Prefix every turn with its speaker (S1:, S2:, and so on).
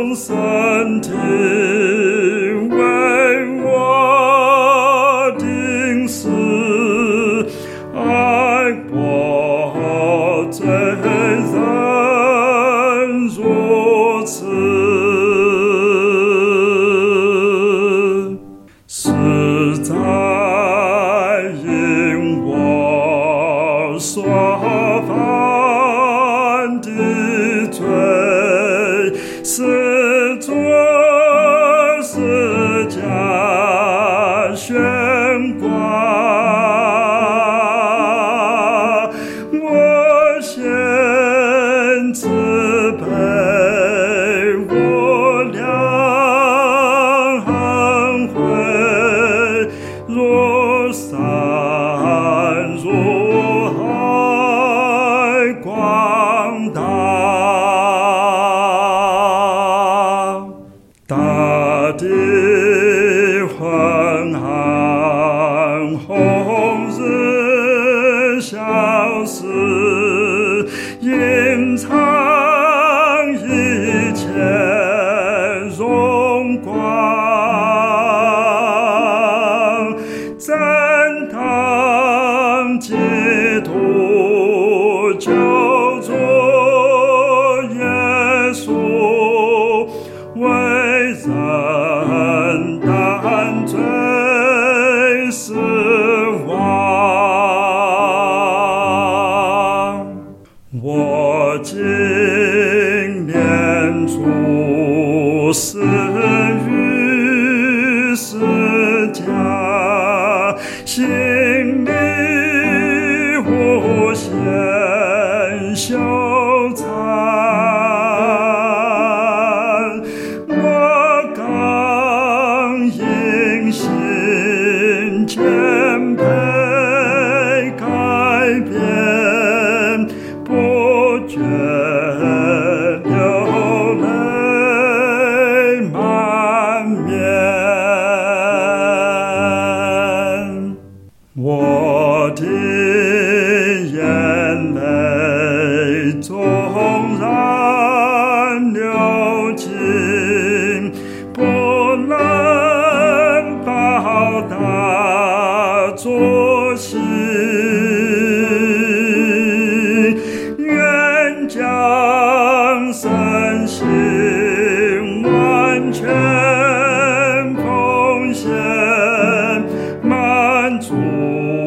S1: 用身体为我钉死，爱我罪人如此，实在因我所犯的罪，是作十架悬挂。我先自卑，我俩恨悔，如山如海广大，大地昏暗，红日消失，隐藏一切荣光，正当基督救主耶稣为人担罪死亡。我今年初死于十架，心里无限羞惭。我刚因心谦卑改变，不觉流泪满面。我的眼泪纵然流尽，不能报答主心，愿将身心完全奉献，满足